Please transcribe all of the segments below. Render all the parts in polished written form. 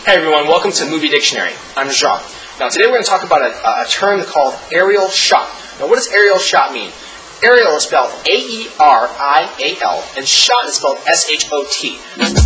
Hey everyone, welcome to Movie Dictionary. I'm Jacques. Now today we're going to talk about a term called aerial shot. Now what does aerial shot mean? Aerial is spelled A-E-R-I-A-L and shot is spelled S-H-O-T.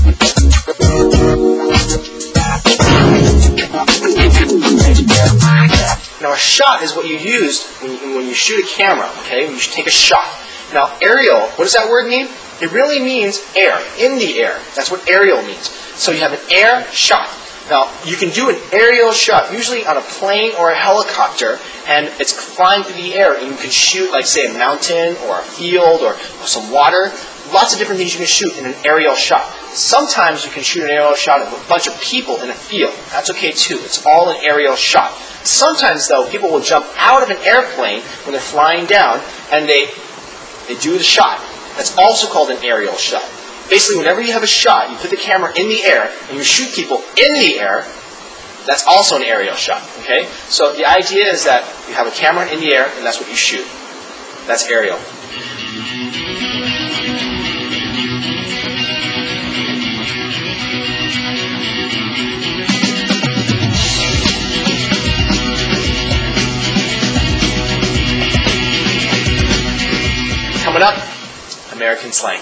Now a shot is what you use when you shoot a camera, okay? When you take a shot. Now aerial, what does that word mean? It really means air, in the air. That's what aerial means. So you have an air shot. Now, you can do an aerial shot, usually on a plane or a helicopter, and it's flying through the air, and you can shoot, like, say, a mountain or a field or some water. Lots of different things you can shoot in an aerial shot. Sometimes you can shoot an aerial shot of a bunch of people in a field. That's okay, too. It's all an aerial shot. Sometimes, though, people will jump out of an airplane when they're flying down, and they do the shot. That's also called an aerial shot. Basically, whenever you have a shot, you put the camera in the air, and you shoot people in the air, that's also an aerial shot, okay? So the idea is that you have a camera in the air, and that's what you shoot. That's aerial. Coming up, American slang.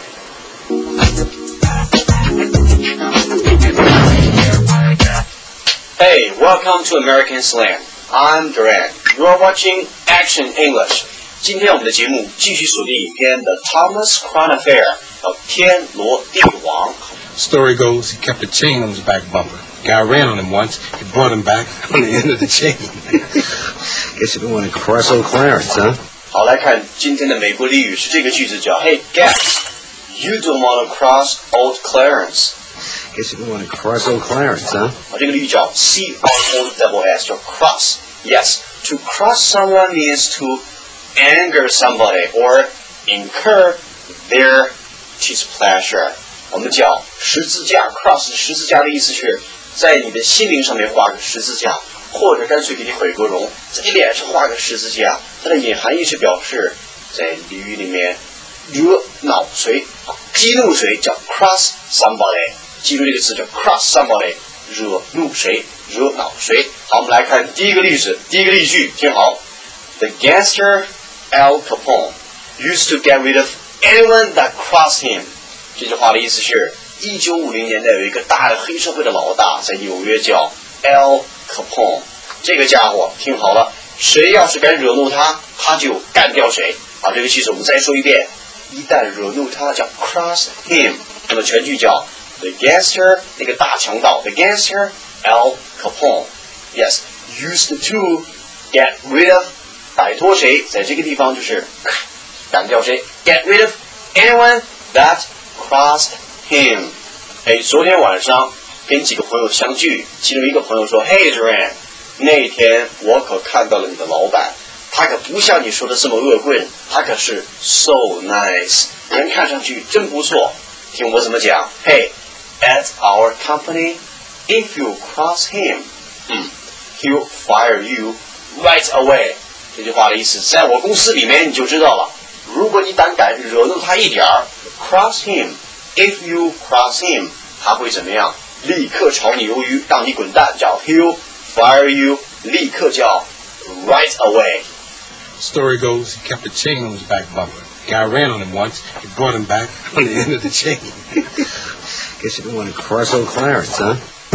Hey, welcome to American Slang. I'm Duran. You are watching Action English. 今天我们的节目继续锁定影片 The Thomas Crown Affair 叫天罗地网。 Story goes, he kept a chain on his back bumper. Guy ran on him once. He brought him back on the end of the chain. Guess you don't want to cross old Clarence, huh? 好，来看今天的美国俚语是这个句子叫 Hey, guys, you don't want to cross old Clarence. Guess you don't want to cross old Clarence, huh? 这个俚语叫 C-R-O-S-S 叫 cross. Yes, to cross someone means to anger somebody or incur their displeasure. 我们叫十字架 cross 十字架的意思是在你的心灵上面画个十字架，或者干脆给你毁个容，在你脸上画个十字架。它的隐含义是表示在俚语里面惹恼谁，激怒谁叫 cross somebody。记住这个词叫 cross somebody， 惹怒谁，惹恼谁。好，我们来看第一个例子，第一个例句，听好。The gangster Al Capone used to get rid of anyone that crossed him。这句话的意思是，1950年代有一个大的黑社会的老大在纽约叫 Al Capone。这个家伙听好了，谁要是敢惹怒他，他就干掉谁。好，这个句子我们再说一遍，一旦惹怒他叫 cross him， 那么全句叫The gangster 那个大强盗 The gangster Al Capone Yes used to get rid of 摆脱谁，在这个地方就是干掉谁 Get rid of anyone that crossed him。 昨天晚上跟几个朋友相聚，其中一个朋友说 Hey Duran， 那天我可看到了你的老板，他可不像你说的这么恶棍，他可是 so nice， 人看上去真不错。听我怎么讲 Hey，At our company, if you cross him, he'll fire you right away. 这句话的意思，在我公司里面你就知道了。如果你胆敢惹怒他一点儿 ，cross him, if you cross him, 他会怎么样？立刻炒你鱿鱼，让你滚蛋，叫 he'll fire you， 立刻叫 right away. Story goes, he kept a chain on his back bumper. Guy ran on him once. He brought him back on the end of the chain. Guess you don't want to cross old Clarence, huh?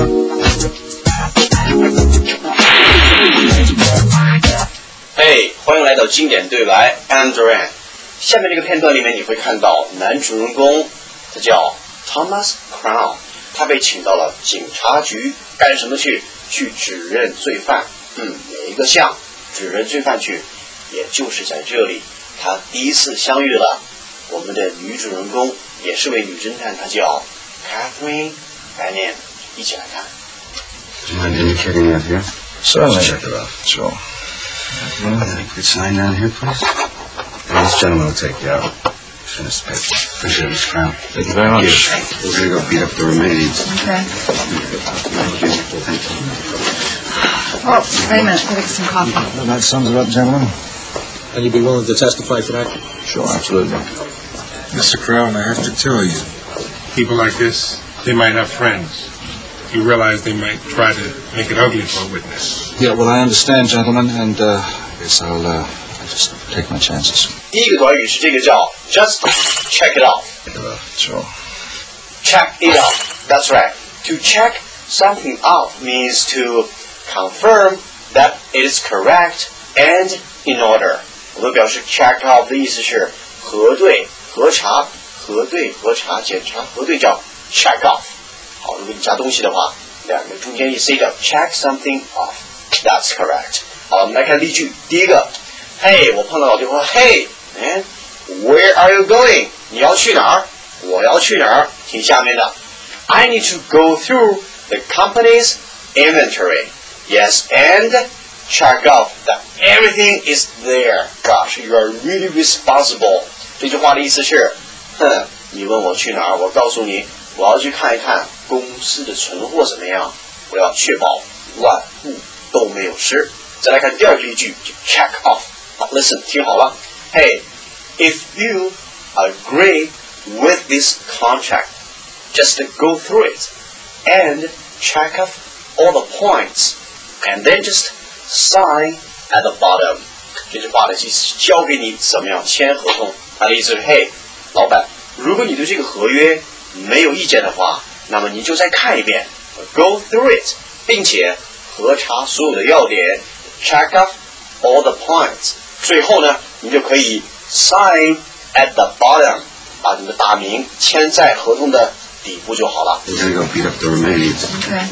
欢迎来到经典对白 I'm Duran。 下面这个片段里面你会看到男主人公他叫 Thomas Crown， 他被请到了警察局干什么去？去指认罪犯。哪一个项指认罪犯去？也就是在这里他第一次相遇了我们的女主人公，也是位女侦探，她叫 Catherine Banyan。 一起来看。 Do you mind indicating that here? Certainly. Check it out. Sure. Quick sign down here, please. And this gentleman will take you out. Finish the paper. Appreciate it, Mr. Crown. Thank you very much. We're going to go beat up the remains. Okay. Thank you. Oh, wait a minute. I'll get some coffee. Well, that sums it up, gentlemen. And you'd be willing to testify for that? Sure, absolutely. Mr. Crown, I have to tell you, people like this, they might have friends. You realize they might try to make it ugly for a witness. Yeah, well, I understand, gentlemen, and I guess I'll just take my chances. 第一个短语是这个叫 just check it off. Sure. Check it off. That's right. To check something off means to confirm that it is correct and in order. 我们表示 check off 的意思是核对、核查、核对、核查、检查、核对叫 check off. 好，如果你加东西的话，两个中间一 C 叫 check something off. That's correct. 好，我们来看例句。第一个 ，Hey， 我碰到老弟说 ，Hey， where are you going？ 你要去哪儿？我要去哪儿？听下面的 ，I need to go through the company's inventory. Yes, and check off that everything is there. Gosh, you are really responsible. 这句话的意思是，你问我去哪儿，我告诉你，我要去看一看公司的存货怎么样，我要确保万物都没有失。再来看第二个例句，就 check off. Listen， 听好了。Hey, if you agree with this contract, just go through it and check off all the points, and then just sign at the bottom. 这句话的意思是教给你怎么样签合同。它的意思是，嘿，老板，如果你对这个合约没有意见的话，那么你就再看一遍 ，go through it， 并且核查所有的要点 ，check off all the points。最后呢，你就可以 sign at the bottom， 把你的大名签在合同的底部就好了。 We're gonna go beat up the remaining. Okay.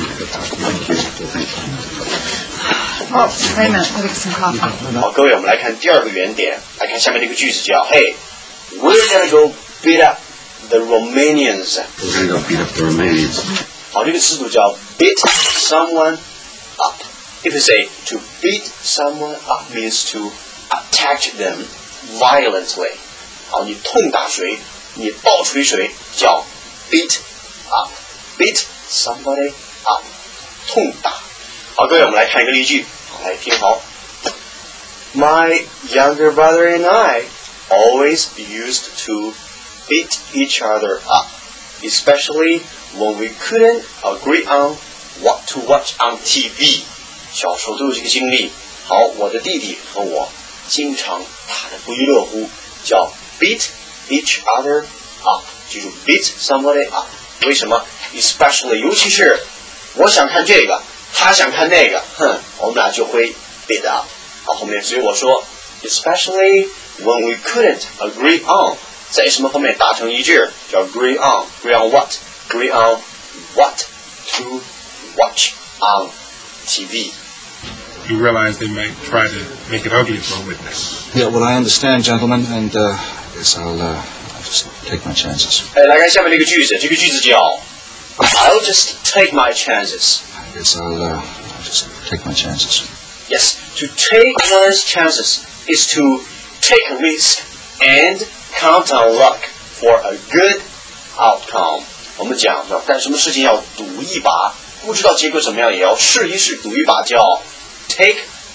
Oh, wait a minute. Let me get some coffee. 好，各位，我们来看第二个原点，来看下面这个句子叫 ，Hey, we're gonna go beat up the Romanians. We're gonna go beat up the Romanians. 好，这个词组叫 beat someone up. If you say to beat someone up means to attack them violently. 好，你痛打谁，你暴锤谁，叫 beat up. Beat somebody up. 痛打。好，各位，我们来看一个例句，好，来听好。My younger brother and I always used to beat each other up, especially when we couldn't agree on what to watch on TV. 小时候都有这个经历。好，我的弟弟和我经常打得不亦乐乎，叫 beat each other up， 记住 beat somebody up。为什么 ？especially 尤其是我想看这个，他想看那个，我们俩就会 beat up。好，后面只有我说 especially when we couldn't agree on， 在什么方面达成一致，叫 agree on。agree on what？agree on what to watch on TV. You realize they might try to make it ugly for a witness. Yeah, well, I understand, gentlemen, and I guess I'll just take my chances. 来看下面这个句子，这个句子叫 I'll just take my chances. I guess I'll just take my chances. Yes, to take one's chances is to take a risk and count on luck for a good outcome. 我们讲的干什么事情要赌一把，不知道结果怎么样也要试一试，赌一把叫 take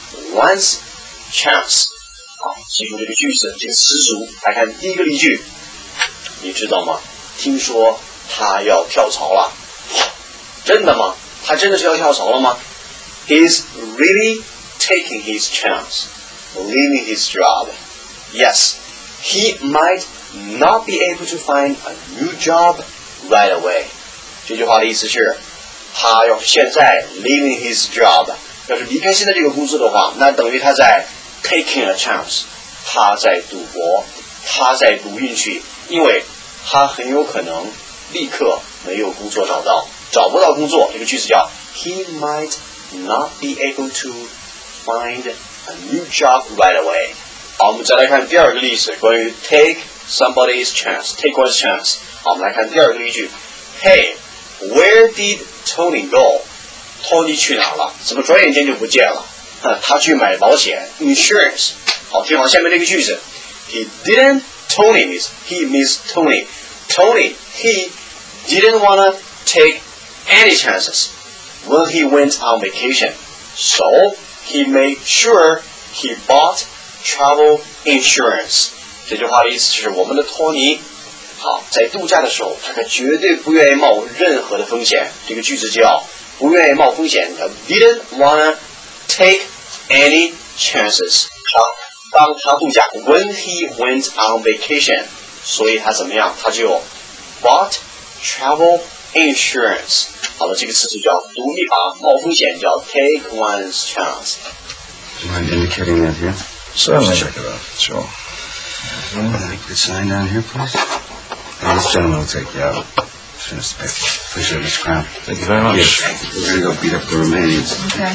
one's chance. 好，记住这个句子，这个词组。来看第一个例句，你知道吗？听说他要跳槽了。真的吗？他真的是要跳槽了吗？ He's really taking his chance, leaving his job. Yes, he might not be able to find a new job right away. 这句话的意思是，他要是现在 leaving his job， 要是离开现在这个工作的话，那等于他在 taking a chance， 他在赌博，他在赌运气，因为他很有可能立刻没有工作找不到工作。这个句子叫 He might not be able to find a new job right away. 好，我们再来看第二个例子，关于 take somebody's chance, take one's chance. 好，我们来看第二个例句。Hey, where did Tony go? Tony 去哪了？怎么转眼间就不见了？他去买保险 ，insurance。好，听好下面这个句子。He didn't. Tony means Tony. Tony, he didn't wanna take any chances when he went on vacation. So he made sure he bought travel insurance. 这句话的意思是，我们的托尼好，在度假的时候，他可绝对不愿意冒任何的风险。这个句子叫不愿意冒风险，他 didn't wanna take any chances。当他度假 ，when he went on vacation， 所以他怎么样？他就 bought travel insurance。好了，这个词就叫赌一把，冒风险叫 take one's chance。 Do you mind indicating that here? Certainly. Check it out. Sure. You could sign down here, please. And this gentleman will take you out. Finish the picture. Appreciate it, Mr. Crown. Thank you very much. Yes. We're going to go beat up the remains. Okay.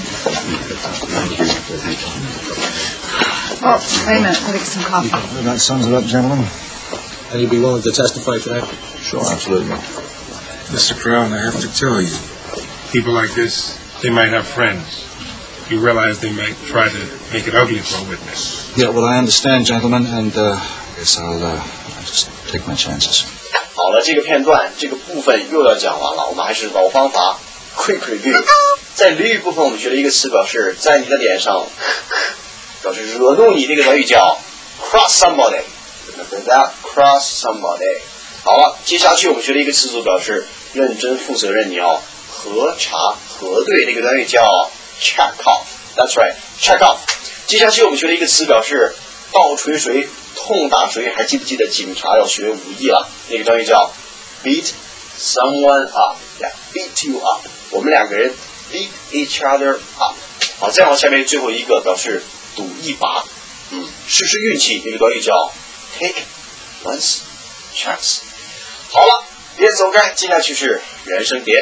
Oh, wait a minute. Let me get some coffee. That sums it up, gentlemen. And you'd be willing to testify to that? Sure, absolutely. Mr. Crown, I have to tell you, people like this, they might have friends. You realize they might try to make it ugly for a witness. Yeah, well, I understand, gentlemen, and I guess I'll just take my chances. 好了，这个片段这个部分又要讲完了，我们还是老方法 quick review。在俚语部分，我们学了一个词，表示在你的脸上表示惹怒你，这个短语叫 cross somebody。Remember that cross somebody。好了，接下去我们学了一个词组，表示认真负责任，你要核查核对，这个短语叫 check off。That's right, check off。接下去我们学了一个词，表示倒锤谁、痛打谁，还记不记得警察要学武艺了？那个短语叫 beat someone up，yeah, beat you up。我们两个人 beat each other up。好，再往下面最后一个表示赌一把，试试运气，那个短语叫 take one's chance。好了，别走开，接下去是原声碟。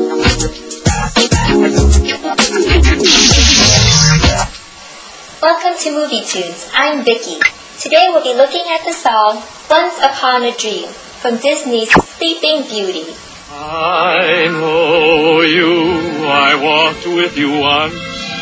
Welcome to Movie Tunes. I'm Vicky. Today we'll be looking at the song Once Upon a Dream from Disney's Sleeping Beauty. I know you, I walked with you once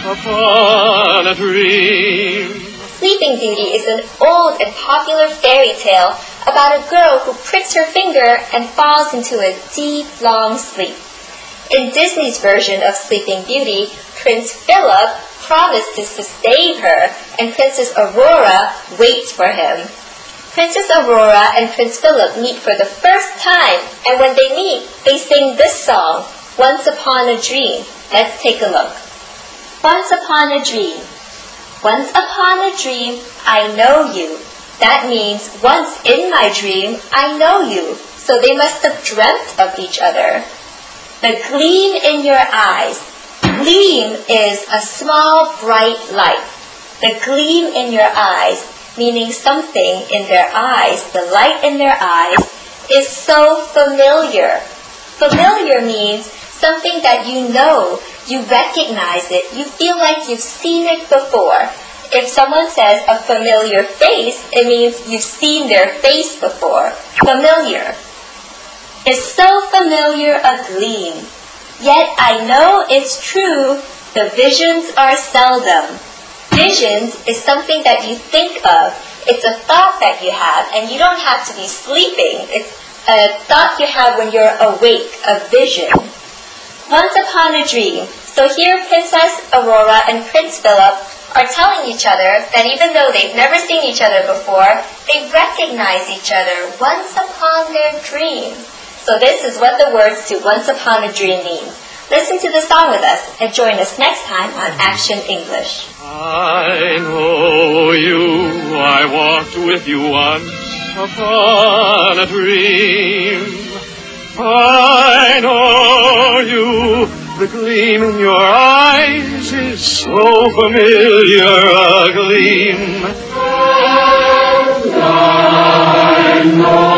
upon a dream. Sleeping Beauty is an old and popular fairy tale about a girl who pricks her finger and falls into a deep, long sleep. In Disney's version of Sleeping Beauty, Prince Philip promises to save her, and Princess Aurora waits for him. Princess Aurora and Prince Philip meet for the first time, and when they meet, they sing this song, Once Upon a Dream. Let's take a look. Once upon a dream. Once upon a dream, I know you. That means once in my dream, I know you. So they must have dreamt of each other. The gleam in your eyes. Gleam is a small, bright light. The gleam in your eyes, meaning something in their eyes, the light in their eyes, is so familiar. Familiar means something that you know, you recognize it, you feel like you've seen it before. If someone says a familiar face, it means you've seen their face before. Familiar. Is so familiar a gleam. Yet I know it's true, the visions are seldom. Visions is something that you think of. It's a thought that you have, and you don't have to be sleeping. It's a thought you have when you're awake, a vision. Once upon a dream. So here Princess Aurora and Prince Philip are telling each other that even though they've never seen each other before, they recognize each other once upon their dream. So this is what the words to Once Upon a Dream mean. Listen to the song with us and join us next time on Action English. I know you, I walked with you once upon a dream. I know you, the gleam in your eyes is so familiar a gleam. And I know